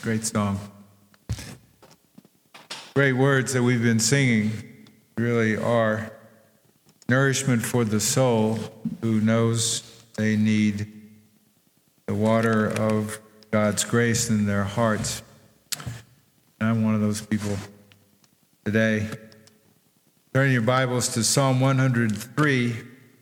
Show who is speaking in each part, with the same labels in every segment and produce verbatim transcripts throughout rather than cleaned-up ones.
Speaker 1: Great song. Great words that we've been singing really are nourishment for the soul who knows they need the water of God's grace in their hearts. And I'm one of those people today. Turn your Bibles to Psalm one hundred three.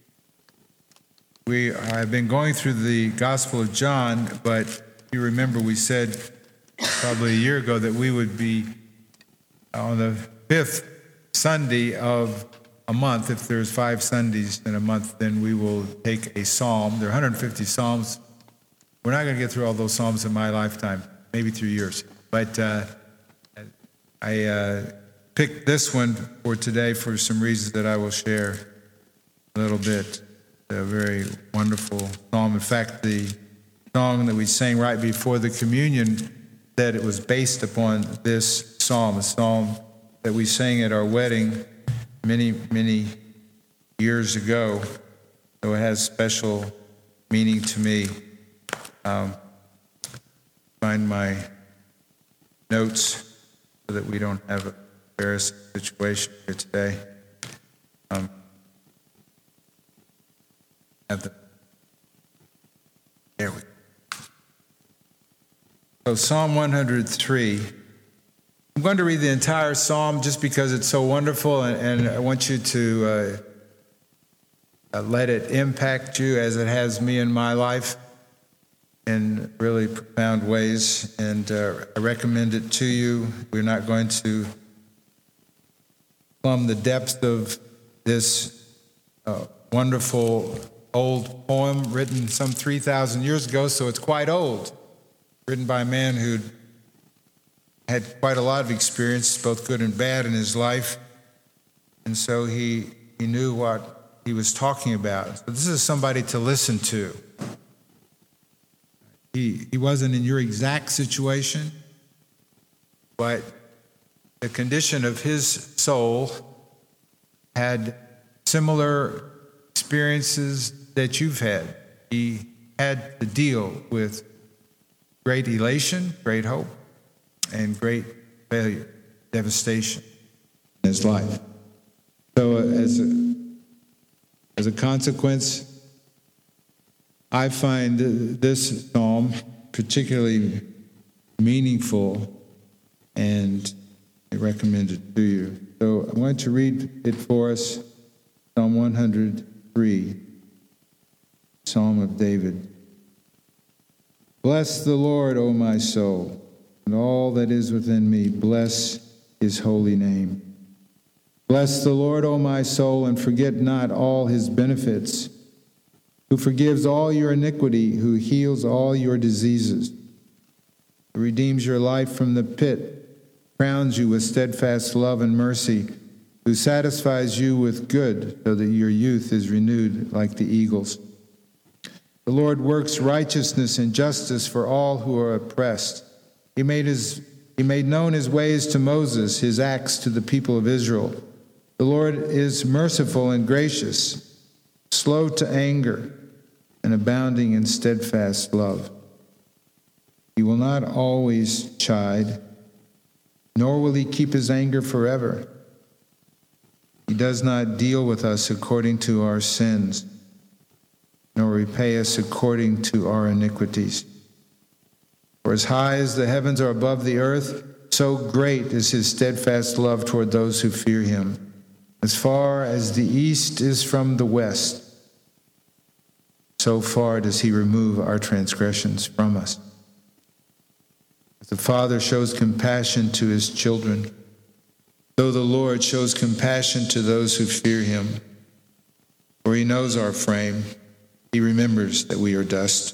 Speaker 1: We have been going through the Gospel of John, but you remember we said probably a year ago that we would be on the fifth Sunday of a month. If there's five Sundays in a month, then we will take a psalm. There are one hundred fifty psalms. We're not going to get through all those psalms in my lifetime, maybe through years. But uh, I uh, picked this one for today for some reasons that I will share a little bit. A very wonderful psalm. In fact, the song that we sang right before the communion that it was based upon this psalm, a psalm that we sang at our wedding many, many years ago. So it has special meaning to me. Um, find my notes so that we don't have a embarrassing situation here today. Um, have the, there we go. So Psalm one hundred three. I'm going to read the entire psalm just because it's so wonderful, and, and I want you to uh, uh, let it impact you as it has me in my life in really profound ways. And uh, I recommend it to you. We're not going to plumb the depths of this uh, wonderful old poem written some three thousand years ago, so it's quite old. Written by a man who had quite a lot of experience, both good and bad, in his life. And so he he knew what he was talking about. So this is somebody to listen to. He, he wasn't in your exact situation, but the condition of his soul had similar experiences that you've had. He had to deal with great elation, great hope, and great failure, devastation in his life. So uh, as, a, as a consequence, I find this psalm particularly meaningful, and I recommend it to you. So I want to read it for us, Psalm one hundred three, Psalm of David. Bless the Lord, O my soul, and all that is within me. Bless his holy name. Bless the Lord, O my soul, and forget not all his benefits, who forgives all your iniquity, who heals all your diseases, who redeems your life from the pit, crowns you with steadfast love and mercy, who satisfies you with good, so that your youth is renewed like the eagles. The Lord works righteousness and justice for all who are oppressed. He made his he made known his ways to Moses, his acts to the people of Israel. The Lord is merciful and gracious, slow to anger, and abounding in steadfast love. He will not always chide, nor will he keep his anger forever. He does not deal with us according to our sins, nor repay us according to our iniquities. For as high as the heavens are above the earth, so great is his steadfast love toward those who fear him. As far as the east is from the west, so far does he remove our transgressions from us. As the Father shows compassion to his children, so the Lord shows compassion to those who fear him. For he knows our frame. He remembers that we are dust.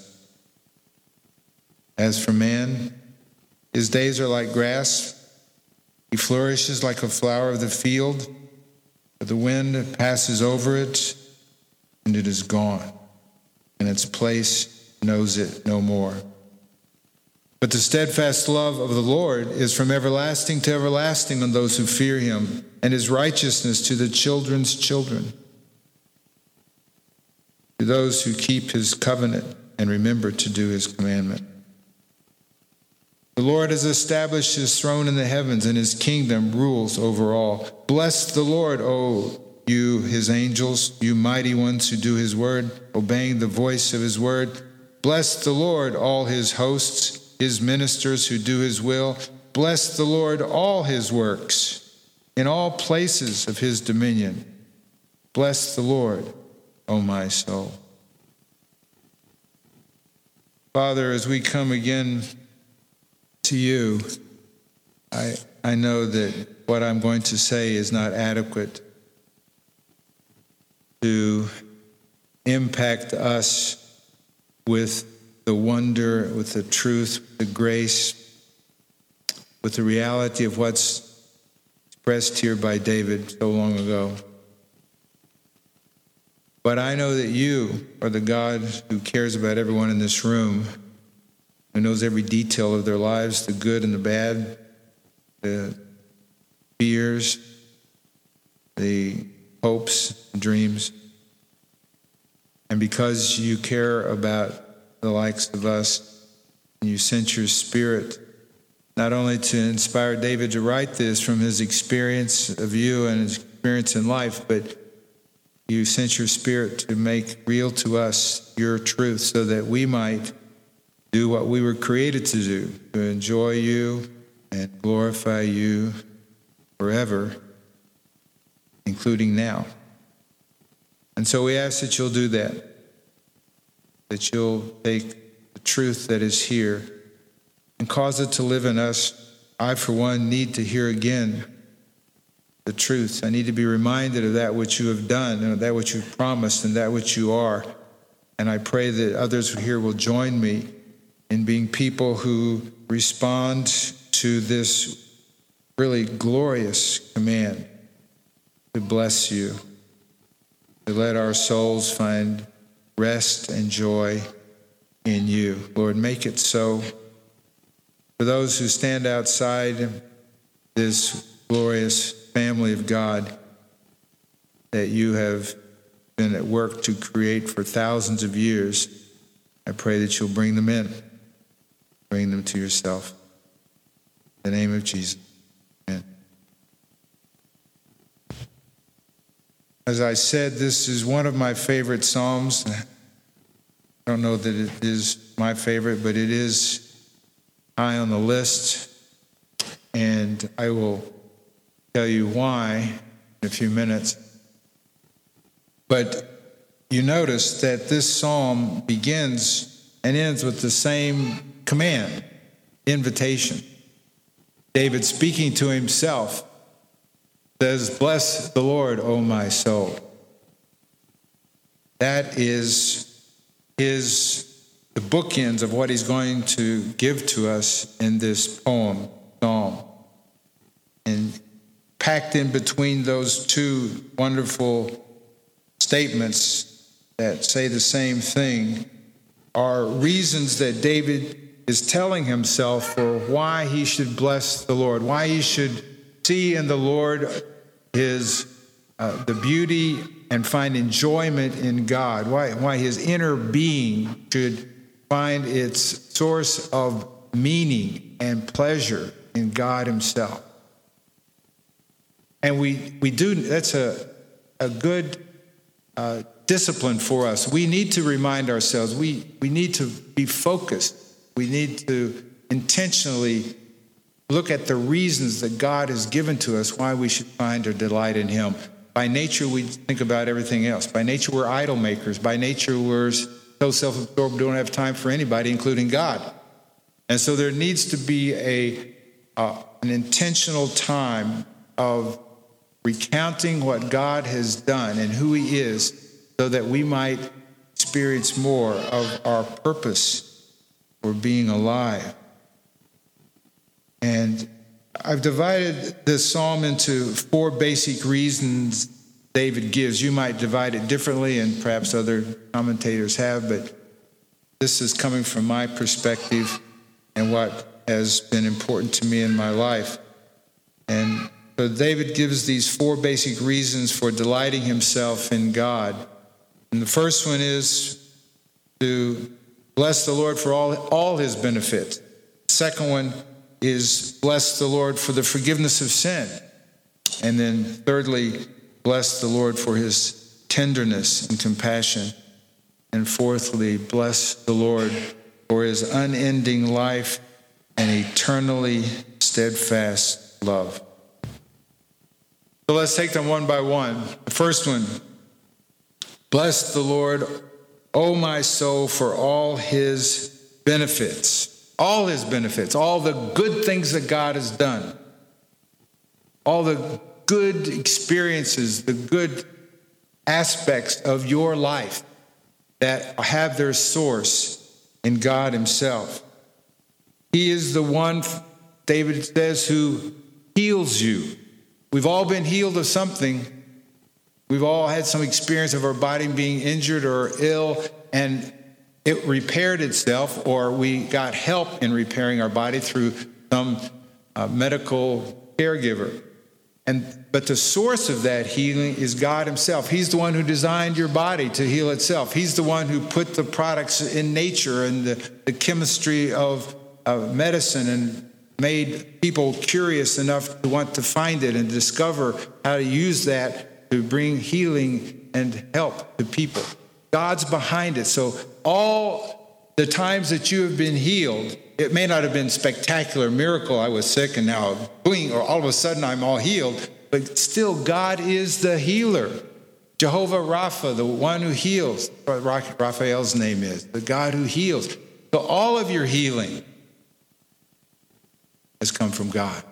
Speaker 1: As for man, his days are like grass. He flourishes like a flower of the field, but the wind passes over it, and it is gone, and its place knows it no more. But the steadfast love of the Lord is from everlasting to everlasting on those who fear him, and his righteousness to the children's children, to those who keep his covenant and remember to do his commandment. The Lord has established his throne in the heavens, and his kingdom rules over all. Bless the Lord, O you, his angels, you mighty ones who do his word, obeying the voice of his word. Bless the Lord, all his hosts, his ministers who do his will. Bless the Lord, all his works, in all places of his dominion. Bless the Lord, O my soul. Father, as we come again to you, I, I know that what I'm going to say is not adequate to impact us with the wonder, with the truth, the grace, with the reality of what's expressed here by David so long ago. But I know that you are the God who cares about everyone in this room, who knows every detail of their lives, the good and the bad, the fears, the hopes, and dreams. And because you care about the likes of us, you sent your Spirit not only to inspire David to write this from his experience of you and his experience in life, but you sent your Spirit to make real to us your truth so that we might do what we were created to do, to enjoy you and glorify you forever, including now. And so we ask that you'll do that, that you'll take the truth that is here and cause it to live in us. I, for one, need to hear again the truth. I need to be reminded of that which you have done and that which you've promised and that which you are. And I pray that others here will join me in being people who respond to this really glorious command to bless you, to let our souls find rest and joy in you. Lord, make it so. For those who stand outside this glorious family of God that you have been at work to create for thousands of years, I pray that you'll bring them in, bring them to yourself. In the name of Jesus, amen. As I said, this is one of my favorite Psalms. I don't know that it is my favorite, but it is high on the list, and I will tell you why in a few minutes. But you notice that this psalm begins and ends with the same command, invitation. David, speaking to himself, says, "Bless the Lord, O my soul." That is his the bookends of what he's going to give to us in this poem, psalm. And packed in between those two wonderful statements that say the same thing are reasons that David is telling himself for why he should bless the Lord, why he should see in the Lord his uh, the beauty and find enjoyment in God, why why his inner being should find its source of meaning and pleasure in God himself. And we we do that's a a good uh, discipline for us. We need to remind ourselves. We we need to be focused. We need to intentionally look at the reasons that God has given to us why we should find our delight in him. By nature, we think about everything else. By nature, we're idol makers. By nature, we're so self-absorbed, we don't have time for anybody, including God. And so there needs to be a uh, an intentional time of recounting what God has done and who he is so that we might experience more of our purpose for being alive. And I've divided this psalm into four basic reasons David gives. You might divide it differently, and perhaps other commentators have, but this is coming from my perspective and what has been important to me in my life. And so David gives these four basic reasons for delighting himself in God. And the first one is to bless the Lord for all, all his benefits. The second one, is bless the Lord for the forgiveness of sin. And then thirdly, bless the Lord for his tenderness and compassion. And fourthly, bless the Lord for his unending life and eternally steadfast love. So let's take them one by one. The first one, bless the Lord, O my soul, for all his benefits. All his benefits, all the good things that God has done. All the good experiences, the good aspects of your life that have their source in God himself. He is the one, David says, who heals you. We've all been healed of something. We've all had some experience of our body being injured or ill, and it repaired itself, or we got help in repairing our body through some uh, medical caregiver. And but the source of that healing is God himself. He's the one who designed your body to heal itself. He's the one who put the products in nature and the, the chemistry of uh, medicine and made people curious enough to want to find it and discover how to use that to bring healing and help to people. God's behind it. So all the times that you have been healed, it may not have been spectacular miracle. I was sick and now boing, or all of a sudden I'm all healed. But still, God is the healer. Jehovah Rapha, the one who heals. Raphael's name is the God who heals. So all of your healing has come from God.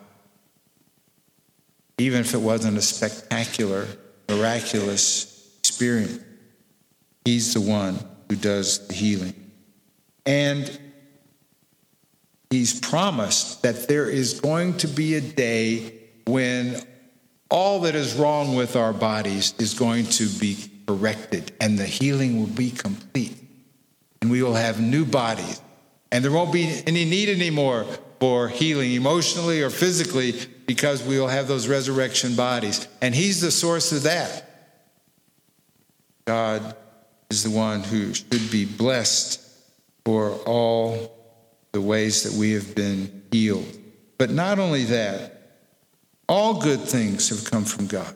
Speaker 1: Even if it wasn't a spectacular, miraculous experience. He's the one who does the healing. And he's promised that there is going to be a day when all that is wrong with our bodies is going to be corrected and the healing will be complete. And we will have new bodies. And there won't be any need anymore for healing emotionally or physically because we will have those resurrection bodies. And he's the source of that. God is the one who should be blessed for all the ways that we have been healed. But not only that, all good things have come from God.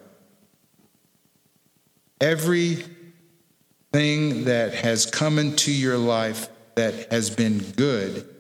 Speaker 1: Everything that has come into your life that has been good